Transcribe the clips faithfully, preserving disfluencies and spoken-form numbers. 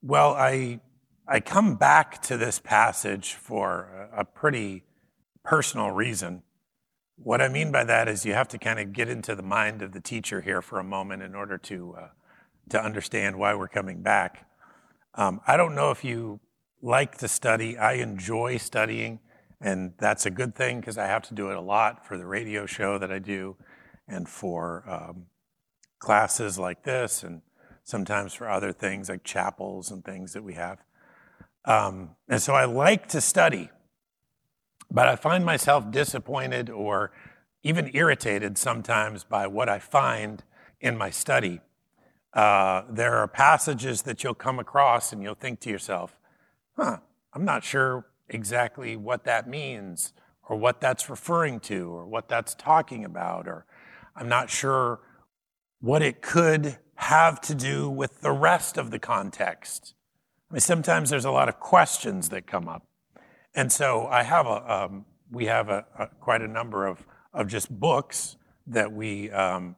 Well, I I come back to this passage for a, a pretty personal reason. What I mean by that is you have to kind of get into the mind of the teacher here for a moment in order to uh, to understand why we're coming back. Um, I don't know if you like to study. I enjoy studying, and that's a good thing because I have to do it a lot for the radio show that I do and for um, classes like this, and sometimes for other things like chapels and things that we have. Um, and so I like to study, but I find myself disappointed or even irritated sometimes by what I find in my study. Uh, there are passages that you'll come across and you'll think to yourself, huh, I'm not sure exactly what that means or what that's referring to or what that's talking about, or I'm not sure what it could have to do with the rest of the context. I mean, sometimes there's a lot of questions that come up. And so I have a, um, we have a, a, quite a number of, of just books that we um,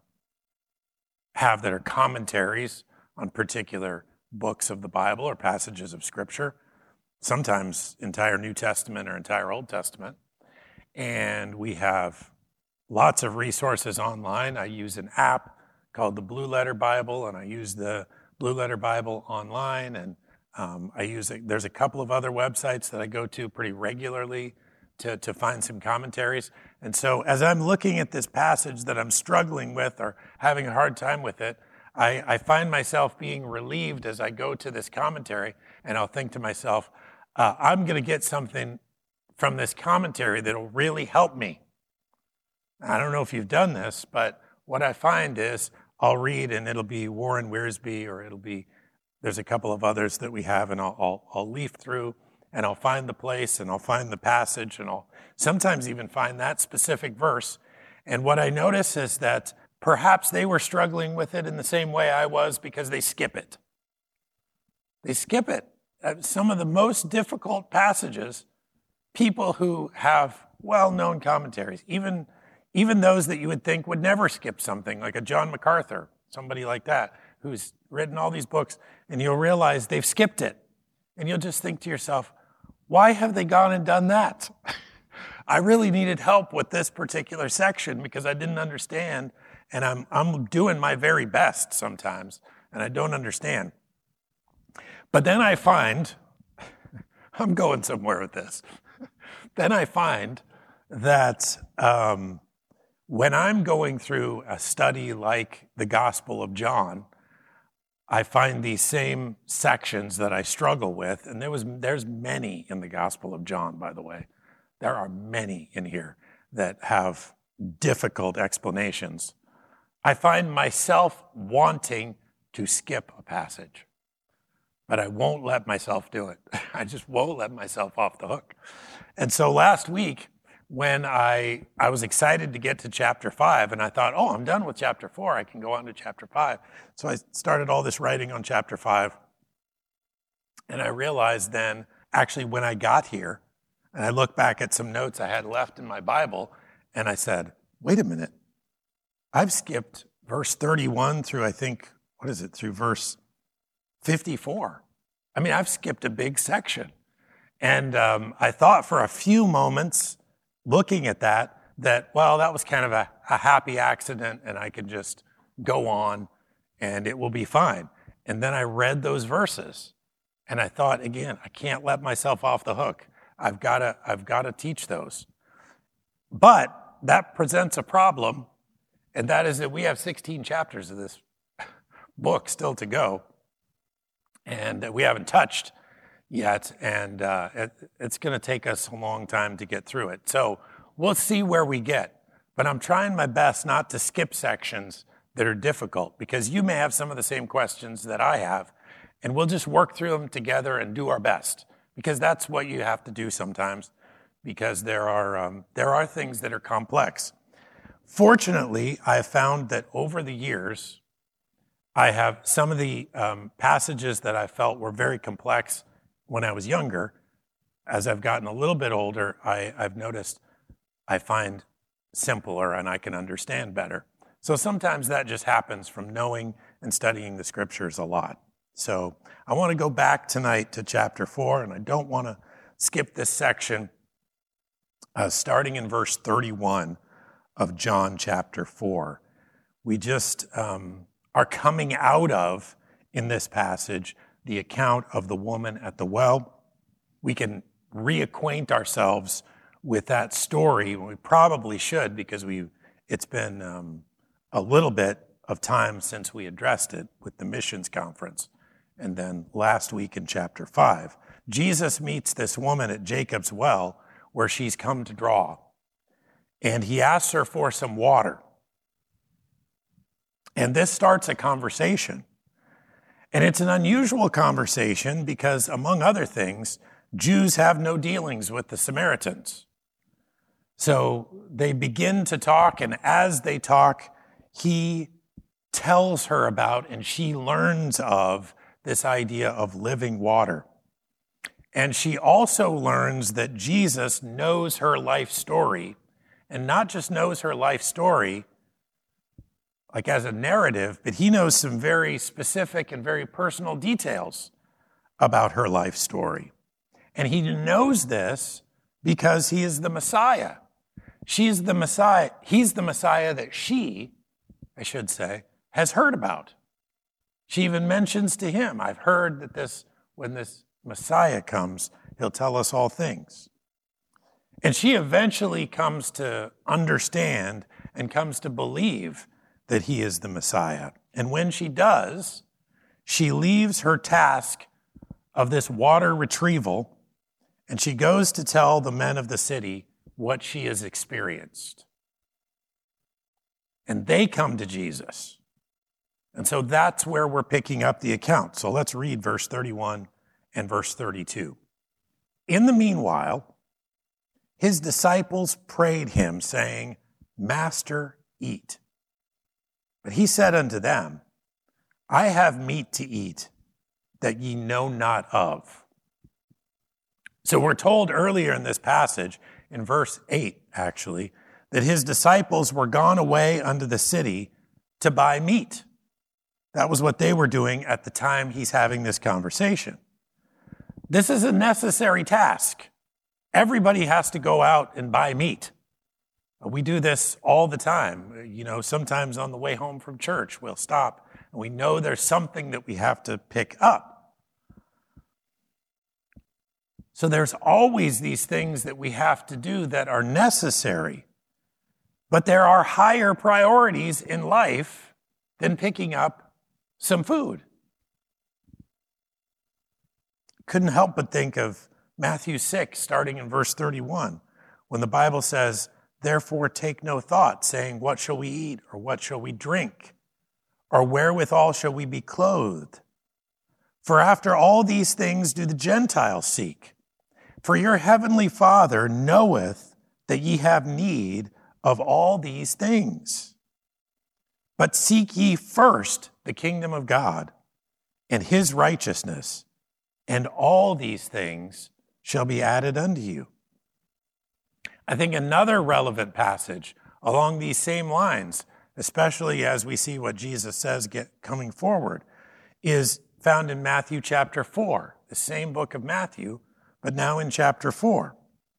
have that are commentaries on particular books of the Bible or passages of Scripture, sometimes entire New Testament or entire Old Testament. And we have lots of resources online. I use an app called the Blue Letter Bible, and I use the Blue Letter Bible online, and um, I use it. There's a couple of other websites that I go to pretty regularly to, to find some commentaries. And so as I'm looking at this passage that I'm struggling with or having a hard time with it, I, I find myself being relieved as I go to this commentary, and I'll think to myself, uh, I'm going to get something from this commentary that'll really help me. I don't know if you've done this, but what I find is I'll read and it'll be Warren Wiersbe, or it'll be, there's a couple of others that we have, and I'll, I'll, I'll leaf through and I'll find the place and I'll find the passage, and I'll sometimes even find that specific verse. And what I notice is that perhaps they were struggling with it in the same way I was because they skip it. They skip it. Some of the most difficult passages, people who have well-known commentaries, even Even those that you would think would never skip something, like a John MacArthur, somebody like that, who's written all these books, and you'll realize they've skipped it. And you'll just think to yourself, why have they gone and done that? I really needed help with this particular section because I didn't understand, and I'm, I'm doing my very best sometimes, and I don't understand. But then I find, I'm going somewhere with this, then I find that um, when I'm going through a study like the Gospel of John, I find these same sections that I struggle with, and there was there's many in the Gospel of John, by the way. There are many in here that have difficult explanations. I find myself wanting to skip a passage, but I won't let myself do it. I just won't let myself off the hook. And so last week, when I, I was excited to get to chapter five, and I thought, oh, I'm done with chapter four, I can go on to chapter five. So I started all this writing on chapter five, and I realized then, actually when I got here, and I looked back at some notes I had left in my Bible, and I said, wait a minute, I've skipped verse thirty-one through, I think, what is it, through verse fifty-four. I mean, I've skipped a big section. And um, I thought for a few moments, looking at that, that, well, that was kind of a, a happy accident and I can just go on and it will be fine. And then I read those verses and I thought, again, I can't let myself off the hook. I've got to, I've got to teach those. But that presents a problem, and that is that we have sixteen chapters of this book still to go, and we haven't touched yet, and uh, it, it's going to take us a long time to get through it. So we'll see where we get. But I'm trying my best not to skip sections that are difficult, because you may have some of the same questions that I have, and we'll just work through them together and do our best, because that's what you have to do sometimes, because there are um, there are things that are complex. Fortunately, I have found that over the years, I have some of the um, passages that I felt were very complex when I was younger. As I've gotten a little bit older, I, I've noticed I find simpler and I can understand better. So sometimes that just happens from knowing and studying the scriptures a lot. So I want to go back tonight to chapter four, and I don't want to skip this section, uh, starting in verse thirty-one of John chapter four. We just um, are coming out of, in this passage, the account of the woman at the well. We can reacquaint ourselves with that story. We probably should, because we it's been um, a little bit of time since we addressed it with the missions conference. And then last week in chapter five, Jesus meets this woman at Jacob's well where she's come to draw. And he asks her for some water. And this starts a conversation. And it's an unusual conversation because, among other things, Jews have no dealings with the Samaritans. So they begin to talk, and as they talk, he tells her about, and she learns of, this idea of living water. And she also learns that Jesus knows her life story, and not just knows her life story, like as a narrative, but he knows some very specific and very personal details about her life story. And he knows this because he is the Messiah. She's the Messiah. He's the Messiah that she, I should say, has heard about. She even mentions to him, I've heard that this, when this Messiah comes, he'll tell us all things. And she eventually comes to understand and comes to believe that he is the Messiah. And when she does, she leaves her task of this water retrieval, and she goes to tell the men of the city what she has experienced. And they come to Jesus. And so that's where we're picking up the account. So let's read verse thirty-one and verse thirty-two. In the meanwhile, his disciples prayed him, saying, Master, eat. But he said unto them, I have meat to eat that ye know not of. So we're told earlier in this passage, in verse eight actually, that his disciples were gone away unto the city to buy meat. That was what they were doing at the time he's having this conversation. This is a necessary task. Everybody has to go out and buy meat. We do this all the time. You know, sometimes on the way home from church, we'll stop and we know there's something that we have to pick up. So there's always these things that we have to do that are necessary. But there are higher priorities in life than picking up some food. Couldn't help but think of Matthew six, starting in verse thirty-one, when the Bible says, Therefore take no thought, saying, What shall we eat, or what shall we drink, or wherewithal shall we be clothed? For after all these things do the Gentiles seek. For your heavenly Father knoweth that ye have need of all these things. But seek ye first the kingdom of God and his righteousness, and all these things shall be added unto you. I think another relevant passage along these same lines, especially as we see what Jesus says get coming forward, is found in Matthew chapter four, the same book of Matthew, but now in chapter four.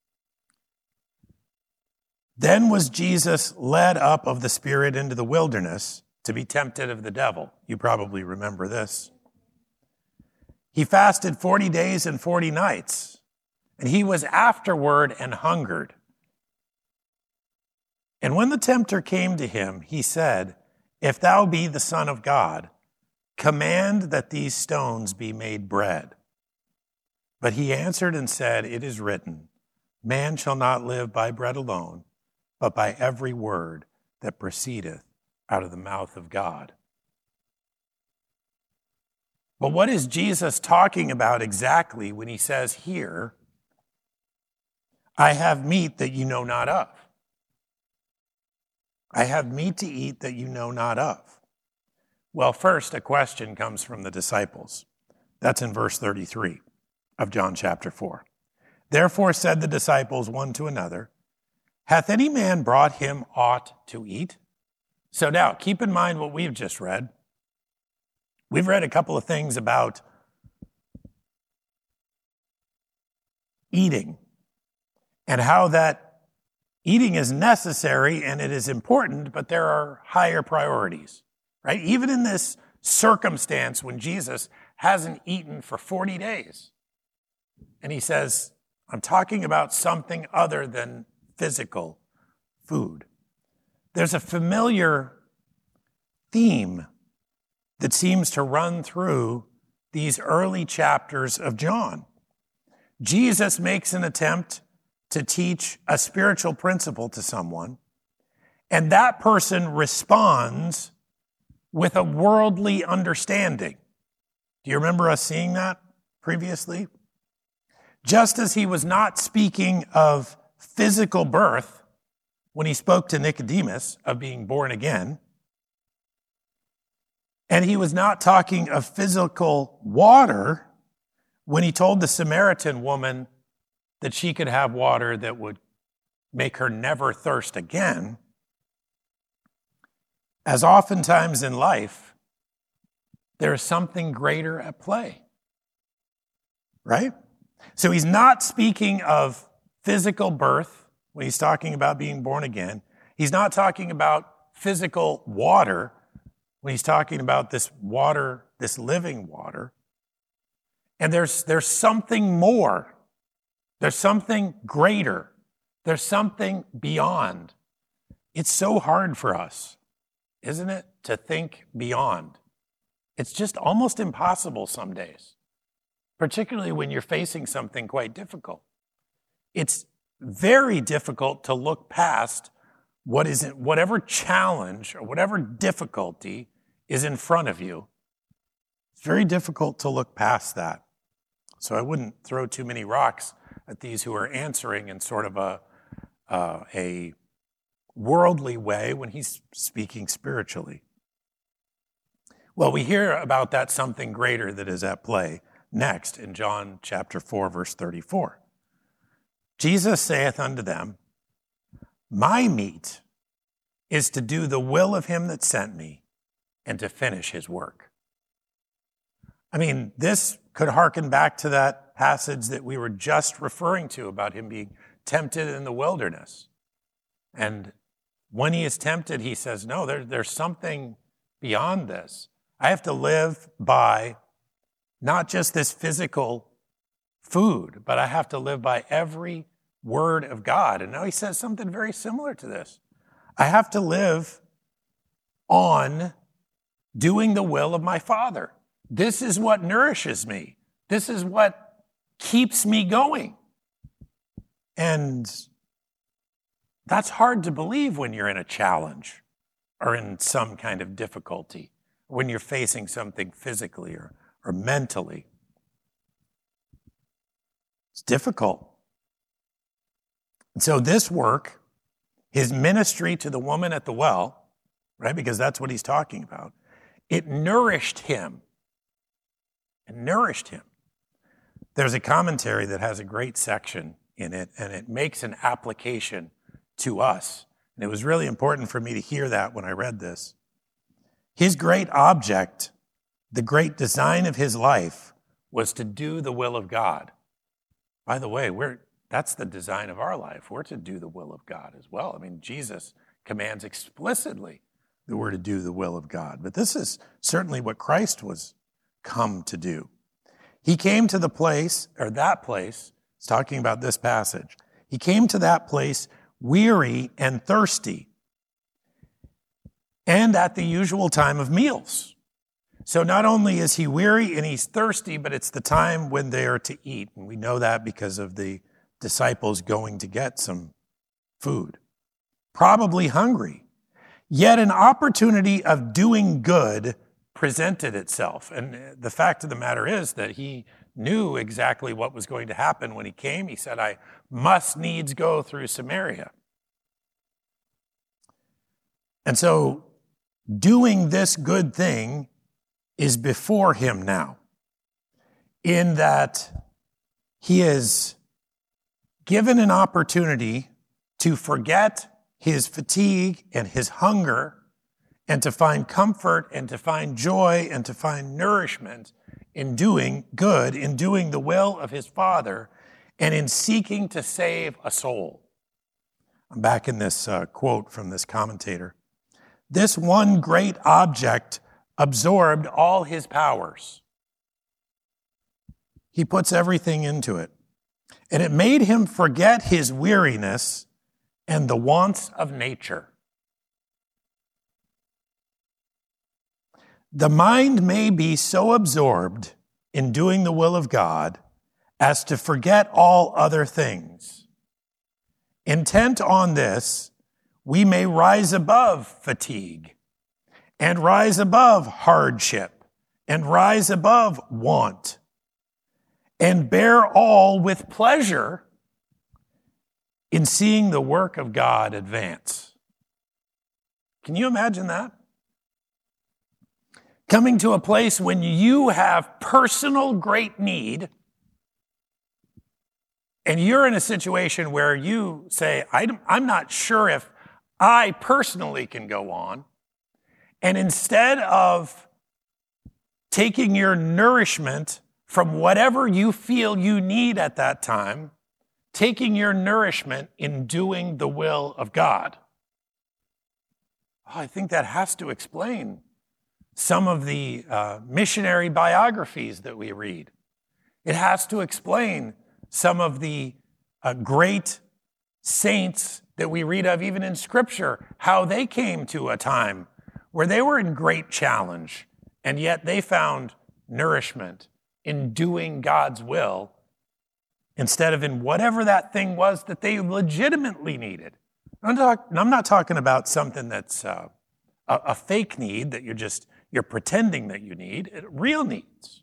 Then was Jesus led up of the Spirit into the wilderness to be tempted of the devil. You probably remember this. He fasted forty days and forty nights, and he was afterward and hungered. And when the tempter came to him, he said, If thou be the Son of God, command that these stones be made bread. But he answered and said, It is written, Man shall not live by bread alone, but by every word that proceedeth out of the mouth of God. But what is Jesus talking about exactly when he says here, I have meat that you know not of? I have meat to eat that you know not of. Well, first, a question comes from the disciples. That's in verse thirty-three of John chapter four. Therefore said the disciples one to another, Hath any man brought him aught to eat? So now, keep in mind what we've just read. We've read a couple of things about eating and how that eating is necessary and it is important, but there are higher priorities, right? Even in this circumstance when Jesus hasn't eaten for forty days, and he says, I'm talking about something other than physical food. There's a familiar theme that seems to run through these early chapters of John. Jesus makes an attempt to teach a spiritual principle to someone, and that person responds with a worldly understanding. Do you remember us seeing that previously? Just as he was not speaking of physical birth when he spoke to Nicodemus of being born again, and he was not talking of physical water when he told the Samaritan woman that she could have water that would make her never thirst again. As oftentimes in life, there is something greater at play, right? So he's not speaking of physical birth when he's talking about being born again. He's not talking about physical water when he's talking about this water, this living water. And there's, there's something more. There's something greater. There's something beyond. It's so hard for us, isn't it, to think beyond? It's just almost impossible some days, particularly when you're facing something quite difficult. It's very difficult to look past what is in, whatever challenge or whatever difficulty is in front of you. It's very difficult to look past that. So I wouldn't throw too many rocks at these who are answering in sort of a, uh, a worldly way when he's speaking spiritually. Well, we hear about that something greater that is at play next in John chapter four, verse thirty-four. Jesus saith unto them, my meat is to do the will of him that sent me and to finish his work. I mean, this could hearken back to that passage that we were just referring to about him being tempted in the wilderness. And when he is tempted, he says, no, there, there's something beyond this. I have to live by not just this physical food, but I have to live by every word of God. And now he says something very similar to this. I have to live on doing the will of my Father. This is what nourishes me. This is what keeps me going. And that's hard to believe when you're in a challenge or in some kind of difficulty, when you're facing something physically or, or mentally. It's difficult. And so this work, his ministry to the woman at the well, right, because that's what he's talking about, it nourished him. It nourished him. There's a commentary that has a great section in it, and it makes an application to us. And it was really important for me to hear that when I read this. His great object, the great design of his life, was to do the will of God. By the way, we're, that's the design of our life. We're to do the will of God as well. I mean, Jesus commands explicitly that we're to do the will of God. But this is certainly what Christ was come to do. He came to the place, or that place, it's talking about this passage. He came to that place weary and thirsty, and at the usual time of meals. So not only is he weary and he's thirsty, but it's the time when they are to eat. And we know that because of the disciples going to get some food. Probably hungry. Yet an opportunity of doing good presented itself. And the fact of the matter is that he knew exactly what was going to happen when he came. He said, I must needs go through Samaria. And so doing this good thing is before him now, in that he is given an opportunity to forget his fatigue and his hunger and to find comfort and to find joy and to find nourishment in doing good, in doing the will of his Father, and in seeking to save a soul. I'm back in this uh, quote from this commentator. This one great object absorbed all his powers. He puts everything into it. And it made him forget his weariness and the wants of nature. The mind may be so absorbed in doing the will of God as to forget all other things. Intent on this, we may rise above fatigue and rise above hardship and rise above want and bear all with pleasure in seeing the work of God advance. Can you imagine that? Coming to a place when you have personal great need, and you're in a situation where you say, I'm not sure if I personally can go on, and instead of taking your nourishment from whatever you feel you need at that time, taking your nourishment in doing the will of God. Oh, I think that has to explain some of the uh, missionary biographies that we read. It has to explain some of the uh, great saints that we read of even in Scripture, how they came to a time where they were in great challenge, and yet they found nourishment in doing God's will instead of in whatever that thing was that they legitimately needed. I'm, talk, I'm not talking about something that's uh, a, a fake need that you're just you're pretending that you need. It, real needs.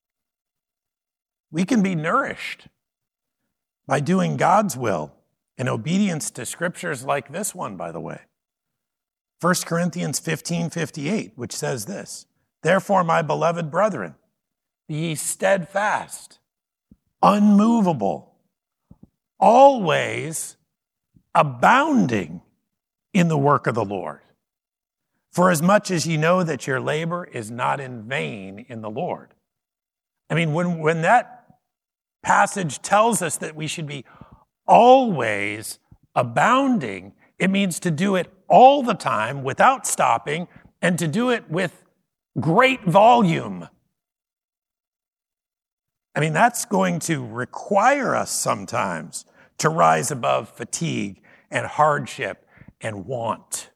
We can be nourished by doing God's will in obedience to scriptures like this one, by the way. First Corinthians fifteen fifty-eight, which says this, "Therefore, my beloved brethren, be ye steadfast, unmovable, always abounding in the work of the Lord. For as much as ye know that your labor is not in vain in the Lord." I mean, when, when that passage tells us that we should be always abounding, it means to do it all the time without stopping and to do it with great volume. I mean, that's going to require us sometimes to rise above fatigue and hardship and want.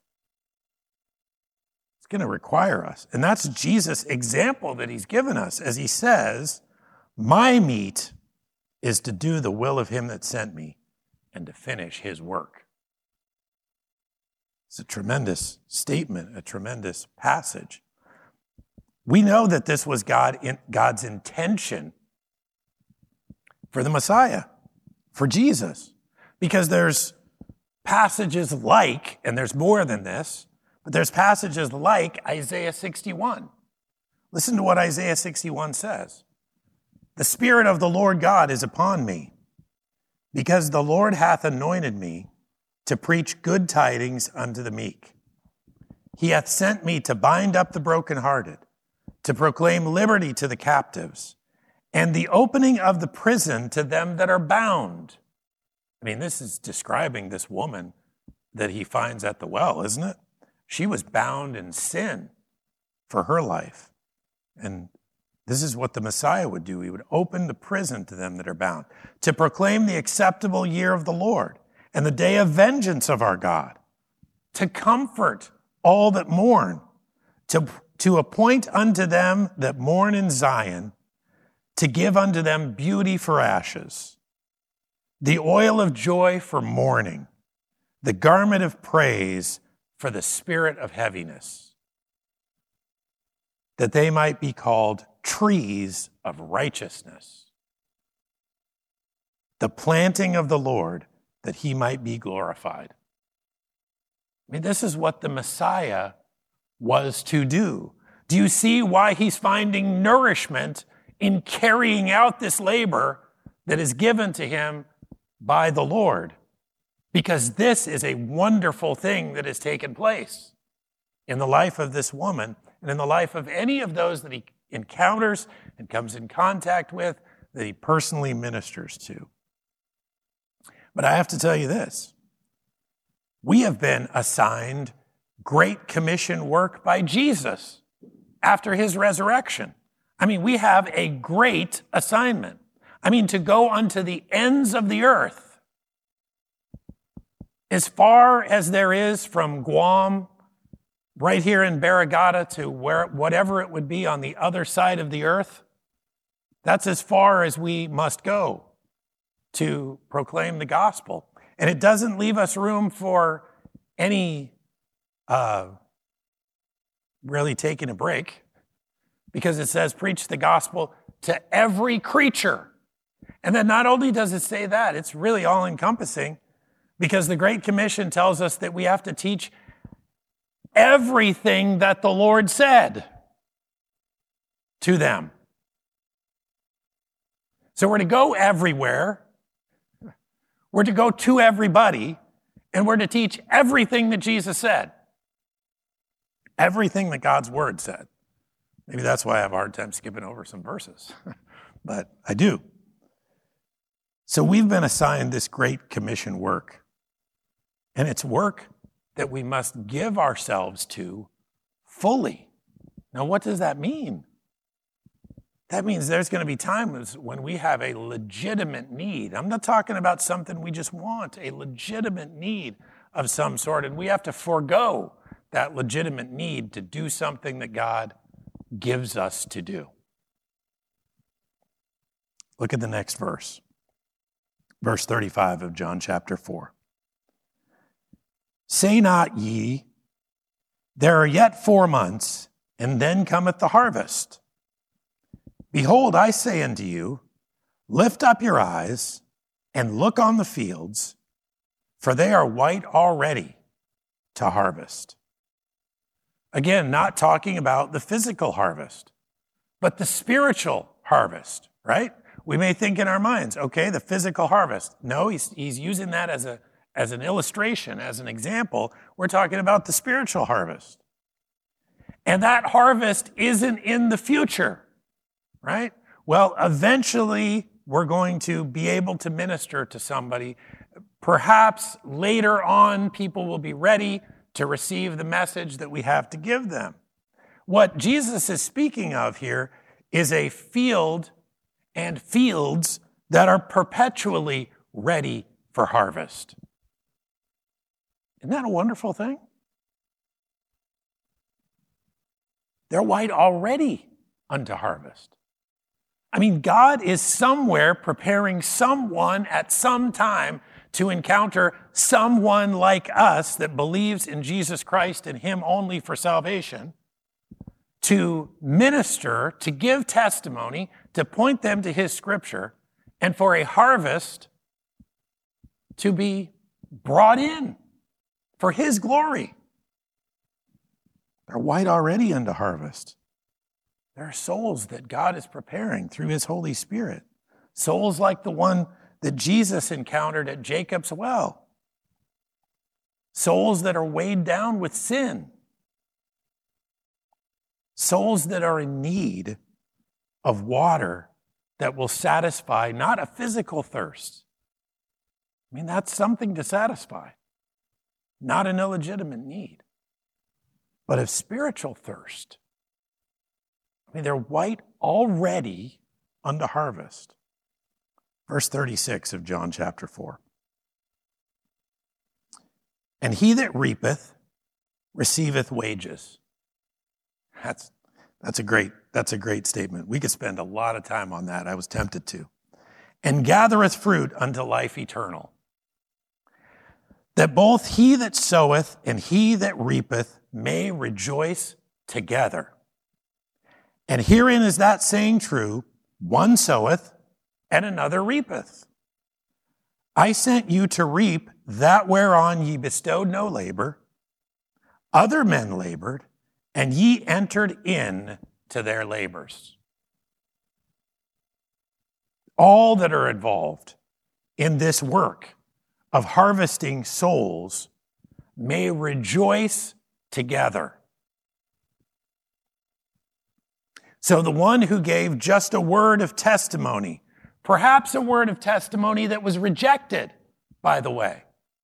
It's going to require us. And that's Jesus' example that he's given us as he says, "My meat is to do the will of him that sent me and to finish his work." It's a tremendous statement, a tremendous passage. We know that this was God in, God's intention for the Messiah, for Jesus, because there's passages like, and there's more than this, but there's passages like Isaiah sixty-one. Listen to what Isaiah sixty-one says. "The Spirit of the Lord God is upon me, because the Lord hath anointed me to preach good tidings unto the meek. He hath sent me to bind up the brokenhearted, to proclaim liberty to the captives, and the opening of the prison to them that are bound." I mean, this is describing this woman that he finds at the well, isn't it? She was bound in sin for her life. And this is what the Messiah would do. He would open the prison to them that are bound, to proclaim the acceptable year of the Lord and the day of vengeance of our God, to comfort all that mourn, to, to appoint unto them that mourn in Zion, to give unto them beauty for ashes, the oil of joy for mourning, the garment of praise for the spirit of heaviness, that they might be called trees of righteousness, the planting of the Lord, that he might be glorified. I mean, this is what the Messiah was to do. Do you see why he's finding nourishment in carrying out this labor that is given to him by the Lord? Because this is a wonderful thing that has taken place. in the life of this woman and in the life of any of those that he encounters and comes in contact with, that he personally ministers to. But I have to tell you this. We have been assigned Great Commission work by Jesus after his resurrection. I mean, we have a great assignment. I mean, to go unto the ends of the earth, as far as there is from Guam, right here in Barrigada, to where whatever it would be on the other side of the earth, that's as far as we must go to proclaim the gospel. And it doesn't leave us room for any uh, really taking a break, because it says preach the gospel to every creature. And then not only does it say that, it's really all-encompassing, because the Great Commission tells us that we have to teach everything that the Lord said to them. So we're to go everywhere, we're to go to everybody, and we're to teach everything that Jesus said. Everything that God's Word said. Maybe that's why I have a hard time skipping over some verses, but I do. So we've been assigned this Great Commission work, and it's work that we must give ourselves to fully. Now, what does that mean? That means there's going to be times when we have a legitimate need. I'm not talking about something we just want, a legitimate need of some sort, and we have to forego that legitimate need to do something that God gives us to do. Look at the next verse. Verse thirty-five of John chapter four. Say not ye, there are yet four months, and then cometh the harvest. Behold, I say unto you, lift up your eyes, and look on the fields, for they are white already to harvest. Again, not talking about the physical harvest, but the spiritual harvest, right? We may think in our minds, okay, the physical harvest. No, he's, he's using that as a as an illustration, as an example. We're talking about the spiritual harvest. And that harvest isn't in the future, right? Well, eventually we're going to be able to minister to somebody. Perhaps later on, people will be ready to receive the message that we have to give them. What Jesus is speaking of here is a field and fields that are perpetually ready for harvest. Isn't that a wonderful thing? They're white already unto harvest. I mean, God is somewhere preparing someone at some time to encounter someone like us that believes in Jesus Christ and Him only for salvation, to minister, to give testimony, to point them to His Scripture, and for a harvest to be brought in for His glory. They're white already unto harvest. There are souls that God is preparing through His Holy Spirit. Souls like the one that Jesus encountered at Jacob's well. Souls that are weighed down with sin. Souls that are in need of water that will satisfy not a physical thirst. I mean, that's something to satisfy. Not an illegitimate need, but of spiritual thirst. I mean, they're white already unto harvest. Verse thirty-six of John chapter four. And he that reapeth receiveth wages. That's, that's, a great, that's a great statement. We could spend a lot of time on that. I was tempted to. And gathereth fruit unto life eternal. That both he that soweth and he that reapeth may rejoice together. And herein is that saying true, one soweth and another reapeth. I sent you to reap that whereon ye bestowed no labor. Other men labored, and ye entered in to their labors. All that are involved in this work of harvesting souls may rejoice together. So the one who gave just a word of testimony, perhaps a word of testimony that was rejected, by the way.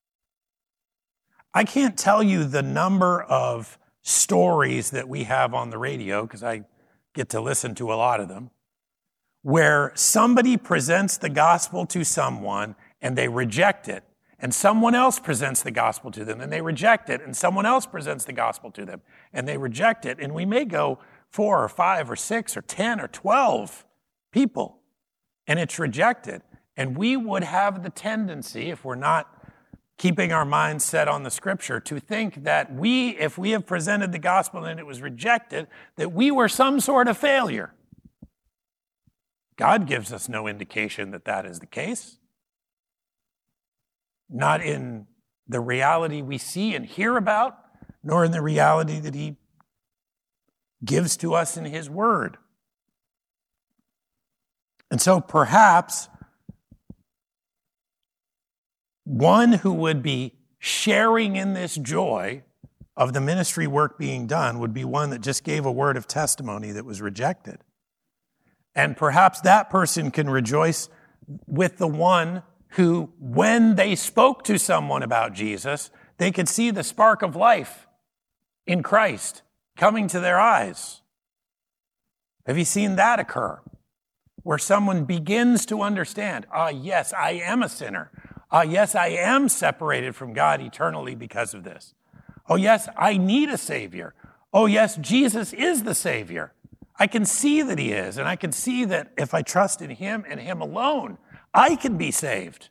I can't tell you the number of stories that we have on the radio, because I get to listen to a lot of them, where somebody presents the gospel to someone and they reject it, and someone else presents the gospel to them and they reject it, and someone else presents the gospel to them and they reject it. And we may go four or five or six or ten or twelve people, and it's rejected. And we would have the tendency, if we're not keeping our minds set on the scripture, to think that we, if we have presented the gospel and it was rejected, that we were some sort of failure. God gives us no indication that that is the case. Not in the reality we see and hear about, nor in the reality that he gives to us in his word. And so perhaps one who would be sharing in this joy of the ministry work being done would be one that just gave a word of testimony that was rejected. And perhaps that person can rejoice with the one who, when they spoke to someone about Jesus, they could see the spark of life in Christ coming to their eyes. Have you seen that occur? Where someone begins to understand, ah, yes, I am a sinner. Ah, yes, I am separated from God eternally because of this. Oh, yes, I need a Savior. Oh, yes, Jesus is the Savior. I can see that he is, and I can see that if I trust in him and him alone, I can be saved.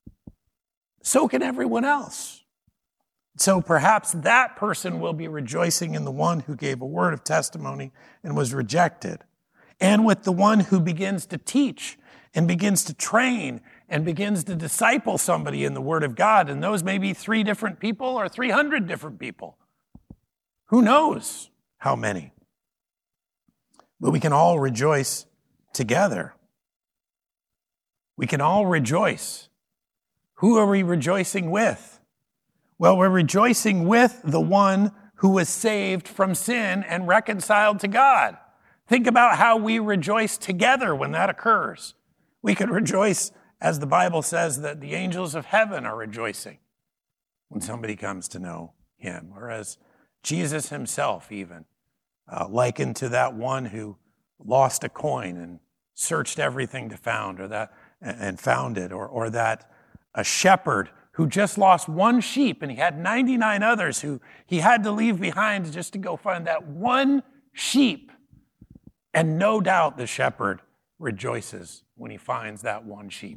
So can everyone else. So perhaps that person will be rejoicing in the one who gave a word of testimony and was rejected, and with the one who begins to teach and begins to train and begins to disciple somebody in the Word of God. And those may be three different people or three hundred different people. Who knows how many? But we can all rejoice together. We can all rejoice. Who are we rejoicing with? Well, we're rejoicing with the one who was saved from sin and reconciled to God. Think about how we rejoice together when that occurs. We could rejoice, as the Bible says, that the angels of heaven are rejoicing when somebody comes to know him, or as Jesus himself even uh, likened to that one who lost a coin and searched everything to found, or that and found it, or or that a shepherd who just lost one sheep and he had ninety-nine others who he had to leave behind just to go find that one sheep. And no doubt the shepherd rejoices when he finds that one sheep.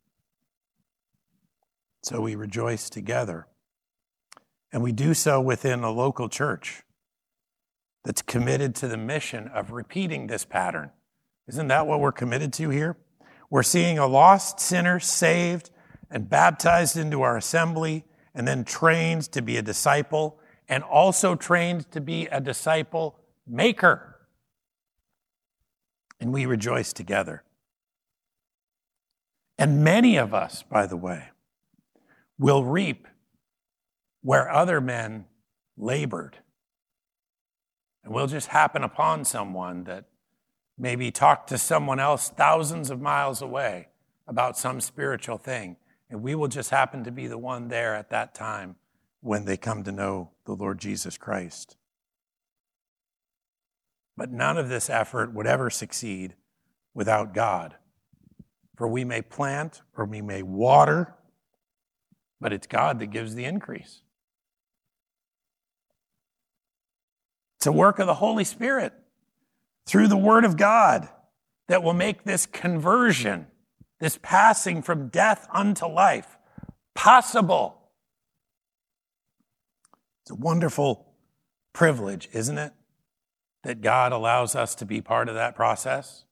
So we rejoice together. And we do so within a local church that's committed to the mission of repeating this pattern. Isn't that what we're committed to here? We're seeing a lost sinner saved and baptized into our assembly, and then trained to be a disciple, and also trained to be a disciple maker. And we rejoice together. And many of us, by the way, will reap where other men labored. And we'll just happen upon someone that maybe talked to someone else thousands of miles away about some spiritual thing. And we will just happen to be the one there at that time when they come to know the Lord Jesus Christ. But none of this effort would ever succeed without God. For we may plant or we may water, but it's God that gives the increase. It's a work of the Holy Spirit through the Word of God that will make this conversion, this passing from death unto life, possible. It's a wonderful privilege, isn't it? That God allows us to be part of that process,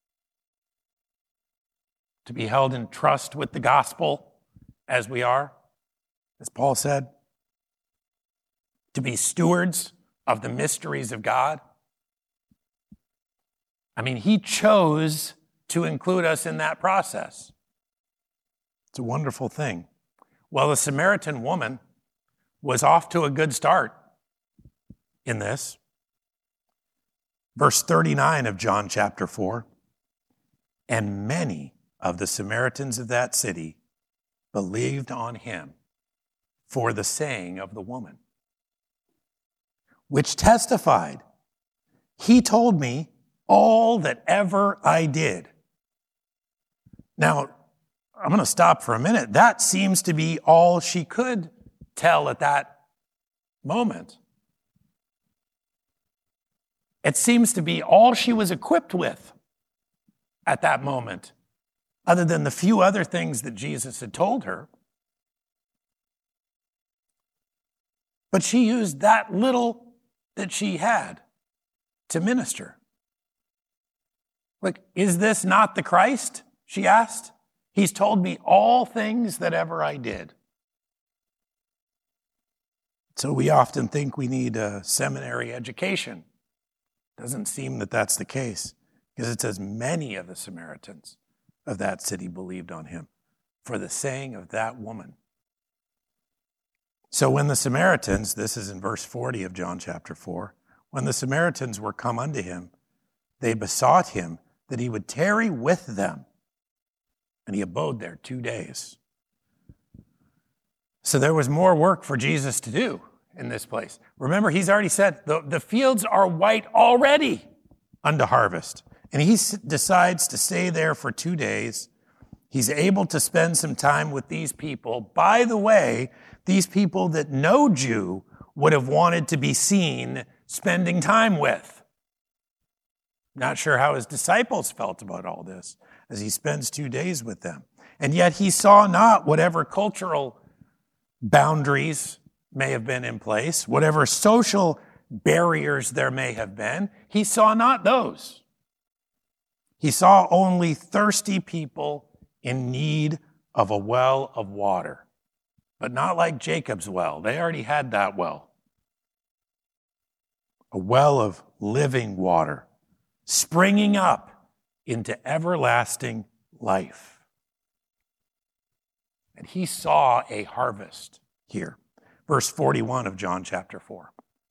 to be held in trust with the gospel as we are, as Paul said, to be stewards of the mysteries of God. I mean, he chose to include us in that process. It's a wonderful thing. Well, the Samaritan woman was off to a good start in this. Verse thirty-nine of John chapter four, and many of the Samaritans of that city believed on him for the saying of the woman, which testified, he told me all that ever I did. Now, I'm going to stop for a minute. That seems to be all she could tell at that moment. It seems to be all she was equipped with at that moment, other than the few other things that Jesus had told her. But she used that little that she had to minister. Like, is this not the Christ? She asked. He's told me all things that ever I did. So we often think we need a seminary education. Doesn't seem that that's the case, because it says many of the Samaritans of that city believed on him for the saying of that woman. So when the Samaritans, this is in verse forty of John chapter four, when the Samaritans were come unto him, they besought him that he would tarry with them. And he abode there two days. So there was more work for Jesus to do in this place. Remember, he's already said, the, the fields are white already unto harvest. And he s- decides to stay there for two days. He's able to spend some time with these people. By the way, these people that no Jew would have wanted to be seen spending time with. Not sure how his disciples felt about all this as he spends two days with them. And yet he saw not whatever cultural boundaries may have been in place, whatever social barriers there may have been, he saw not those. He saw only thirsty people in need of a well of water, but not like Jacob's well. They already had that well. A well of living water, springing up into everlasting life. And he saw a harvest here. Verse forty-one of John chapter four.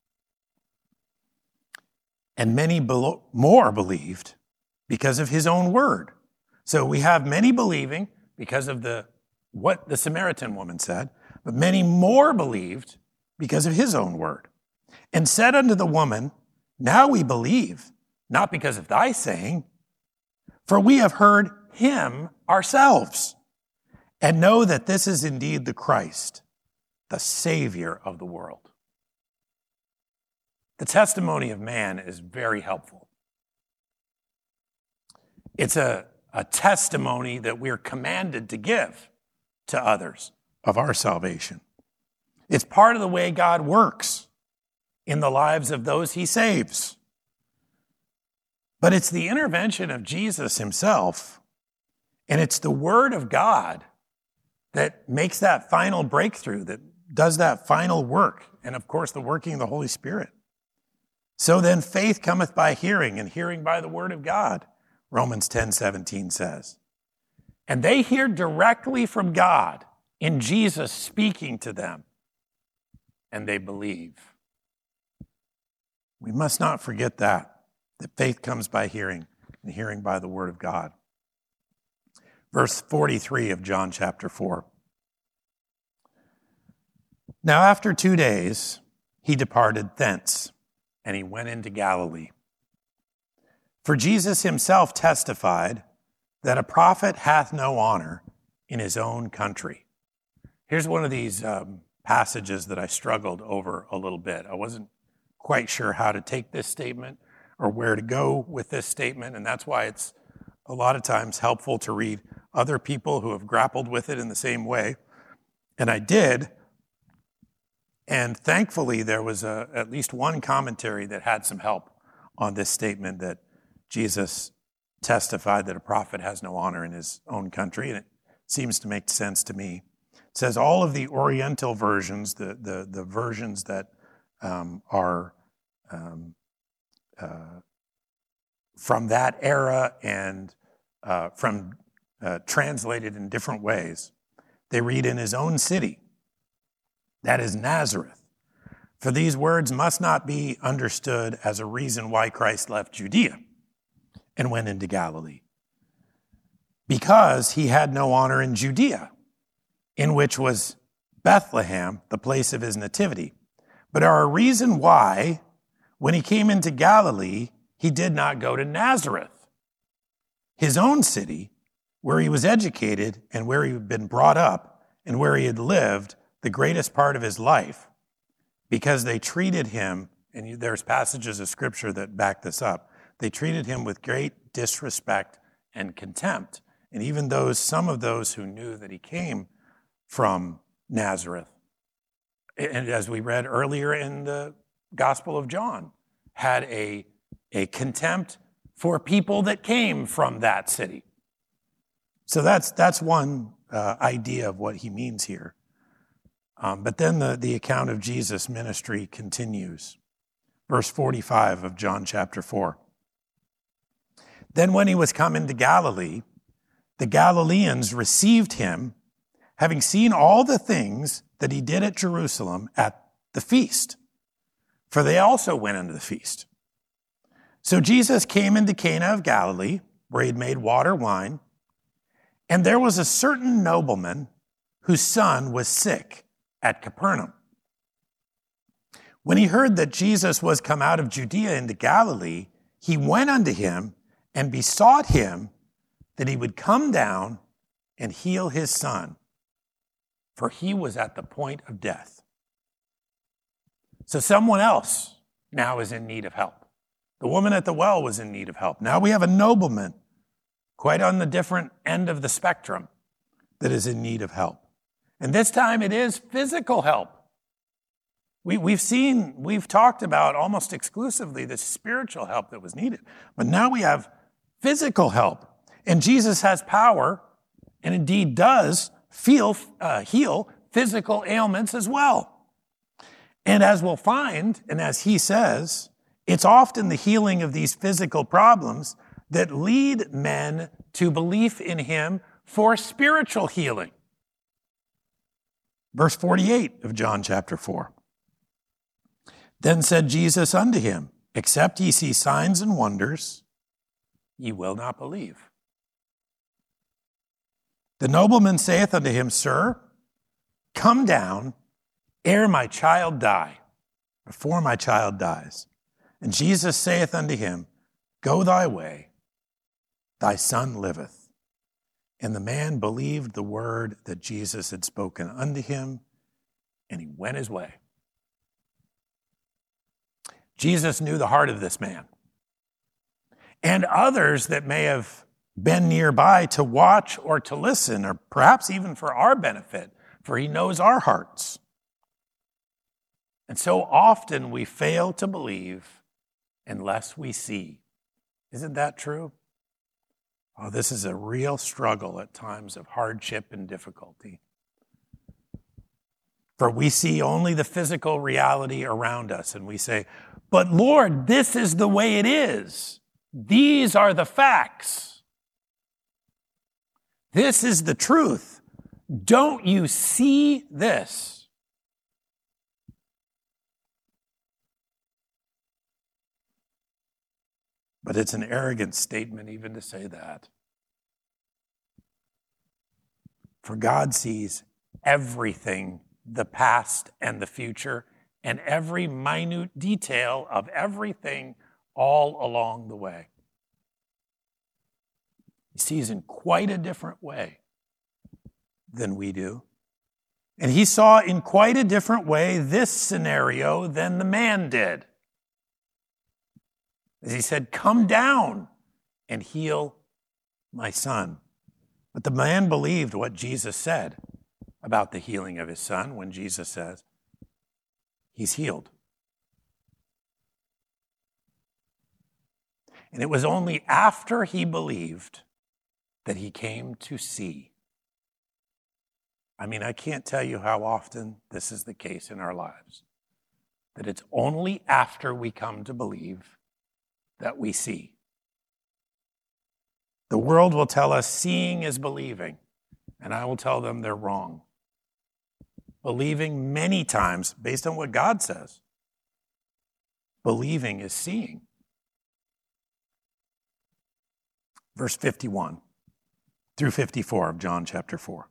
And many belo- more believed because of his own word. So we have many believing because of the what the Samaritan woman said, but many more believed because of his own word. And said unto the woman, now we believe, not because of thy saying, for we have heard him ourselves, and know that this is indeed the Christ, the Savior of the world. The testimony of man is very helpful. It's a, a testimony that we're commanded to give to others of our salvation. It's part of the way God works in the lives of those he saves. But it's the intervention of Jesus himself, and it's the word of God that makes that final breakthrough, that does that final work, and of course the working of the Holy Spirit. So then faith cometh by hearing, and hearing by the word of God, Romans ten seventeen says. And they hear directly from God in Jesus speaking to them, and they believe. We must not forget that, that faith comes by hearing, and hearing by the word of God. Verse forty-three of John chapter four. Now after two days, he departed thence, and he went into Galilee. For Jesus himself testified that a prophet hath no honor in his own country. Here's one of these um, passages that I struggled over a little bit. I wasn't quite sure how to take this statement or where to go with this statement, and that's why it's a lot of times helpful to read other people who have grappled with it in the same way. And I did, and thankfully there was a, at least one commentary that had some help on this statement that Jesus testified that a prophet has no honor in his own country, and it seems to make sense to me. It says all of the Oriental versions, the, the, the versions that um, are um, uh, from that era and uh, from uh, translated in different ways, they read in his own city, that is Nazareth. For these words must not be understood as a reason why Christ left Judea and went into Galilee, because he had no honor in Judea, in which was Bethlehem, the place of his nativity, but are a reason why, when he came into Galilee, he did not go to Nazareth, his own city, where he was educated and where he had been brought up and where he had lived the greatest part of his life, because they treated him, and there's passages of scripture that back this up, they treated him with great disrespect and contempt. And even those, some of those who knew that he came from Nazareth, and as we read earlier in the Gospel of John, had a, a contempt for people that came from that city. So that's that's one uh, idea of what he means here. Um, but then the, the account of Jesus' ministry continues. Verse forty-five of John chapter four. Then when he was come into Galilee, the Galileans received him, having seen all the things that he did at Jerusalem at the feast, for they also went into the feast. So Jesus came into Cana of Galilee, where he had made water wine, and there was a certain nobleman whose son was sick at Capernaum. When he heard that Jesus was come out of Judea into Galilee, he went unto him and besought him that he would come down and heal his son, for he was at the point of death. So someone else now is in need of help. The woman at the well was in need of help. Now we have a nobleman, quite on the different end of the spectrum, that is in need of help. And this time it is physical help. We, we've seen, we've talked about almost exclusively the spiritual help that was needed. But now we have physical help. And Jesus has power, and indeed does feel, uh, heal physical ailments as well. And as we'll find, and as he says, it's often the healing of these physical problems that lead men to belief in him for spiritual healing. Verse forty-eight of John chapter four. Then said Jesus unto him, except ye see signs and wonders, ye will not believe. The nobleman saith unto him, Sir, come down ere my child die, before my child dies. And Jesus saith unto him, Go thy way, thy son liveth. And the man believed the word that Jesus had spoken unto him, and he went his way. Jesus knew the heart of this man, and others that may have been nearby to watch or to listen, or perhaps even for our benefit, for he knows our hearts. And so often we fail to believe unless we see. Isn't that true? Oh, this is a real struggle at times of hardship and difficulty. For we see only the physical reality around us, and we say, but Lord, this is the way it is. These are the facts. This is the truth. Don't you see this? But it's an arrogant statement even to say that. For God sees everything, the past and the future, and every minute detail of everything all along the way. He sees in quite a different way than we do. And he saw in quite a different way this scenario than the man did. As he said, come down and heal my son. But the man believed what Jesus said about the healing of his son when Jesus says, he's healed. And it was only after he believed that he came to see. I mean, I can't tell you how often this is the case in our lives, that it's only after we come to believe that we see. The world will tell us seeing is believing, and I will tell them they're wrong. Believing many times, based on what God says, believing is seeing. Verse fifty-one through fifty-four of John chapter four.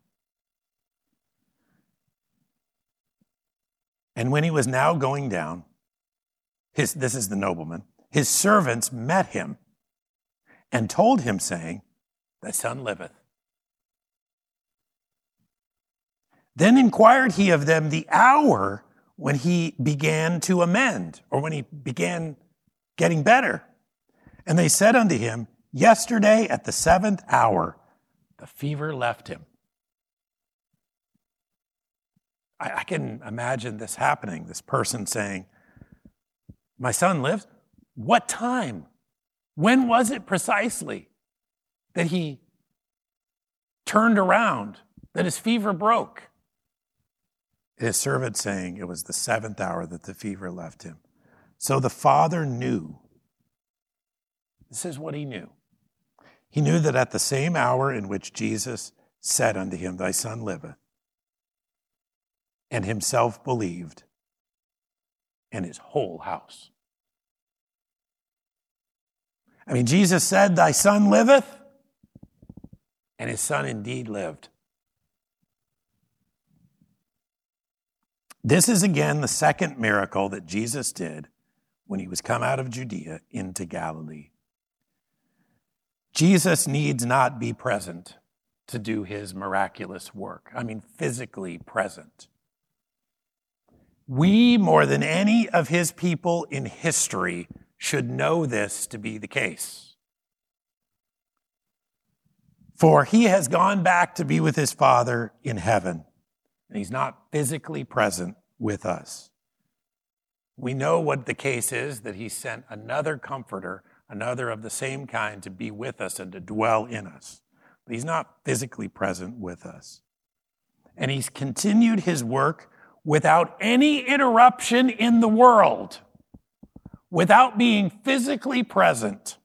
And when he was now going down, his, this is the nobleman, his servants met him and told him, saying, thy son liveth. Then inquired he of them the hour when he began to amend, or when he began getting better. And they said unto him, yesterday at the seventh hour, the fever left him. I, I can imagine this happening, this person saying, my son lived? What time? When was it precisely that he turned around, that his fever broke? His servant saying it was the seventh hour that the fever left him. So the father knew. This is what he knew. He knew that at the same hour in which Jesus said unto him, thy son liveth, and himself believed, and his whole house. I mean, Jesus said, thy son liveth, and his son indeed lived. This is again the second miracle that Jesus did when he was come out of Judea into Galilee. Jesus needs not be present to do his miraculous work. I mean, physically present. We, more than any of his people in history, should know this to be the case. For he has gone back to be with his Father in heaven, and he's not physically present with us. We know what the case is, that he sent another comforter, another of the same kind, to be with us and to dwell in us. But he's not physically present with us. And he's continued his work without any interruption in the world, without being physically present.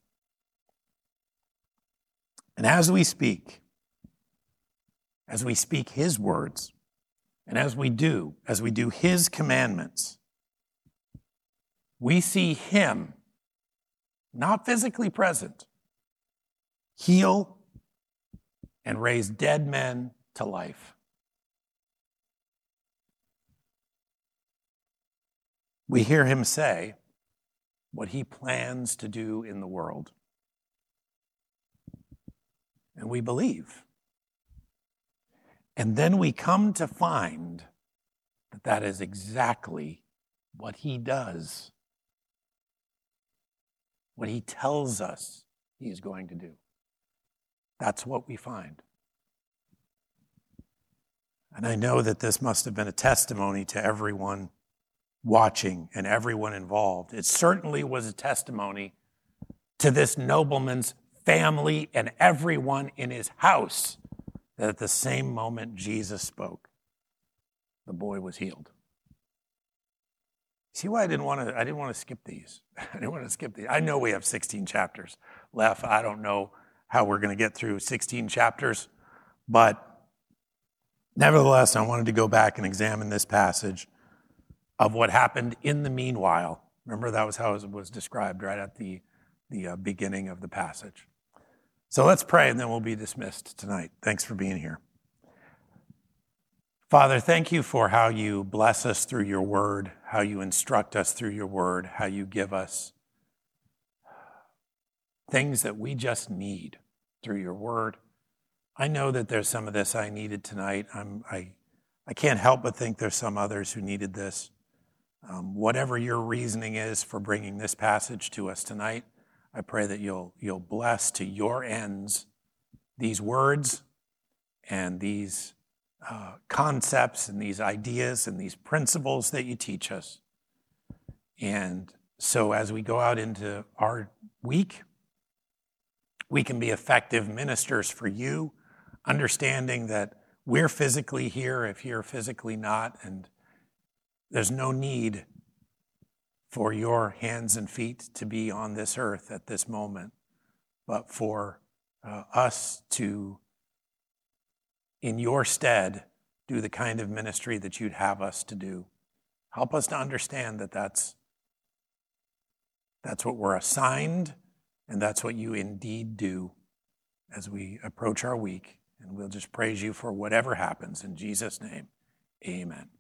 And as we speak, as we speak his words, and as we do, as we do his commandments, we see him, not physically present, heal and raise dead men to life. We hear him say what he plans to do in the world. And we believe. And then we come to find that that is exactly what he does. What he tells us he is going to do. That's what we find. And I know that this must have been a testimony to everyone watching and everyone involved. It certainly was a testimony to this nobleman's family and everyone in his house, that at the same moment Jesus spoke, the boy was healed. See why I didn't want to, I didn't want to skip these. I didn't want to skip these. I know we have sixteen chapters left. I don't know how we're going to get through sixteen chapters, but nevertheless, I wanted to go back and examine this passage of what happened in the meanwhile. Remember, that was how it was described right at the, the uh, beginning of the passage. So let's pray and then we'll be dismissed tonight. Thanks for being here. Father, thank you for how you bless us through your word, how you instruct us through your word, how you give us things that we just need through your word. I know that there's some of this I needed tonight. I'm, I, I can't help but think there's some others who needed this. Um, whatever your reasoning is for bringing this passage to us tonight, I pray that you'll, you'll bless to your ends these words and these uh, concepts and these ideas and these principles that you teach us. And so as we go out into our week, we can be effective ministers for you, understanding that we're physically here if you're physically not, and there's no need for your hands and feet to be on this earth at this moment, but for uh, us to, in your stead, do the kind of ministry that you'd have us to do. Help us to understand that that's That's what we're assigned, and that's what you indeed do as we approach our week. And we'll just praise you for whatever happens. In Jesus' name, amen.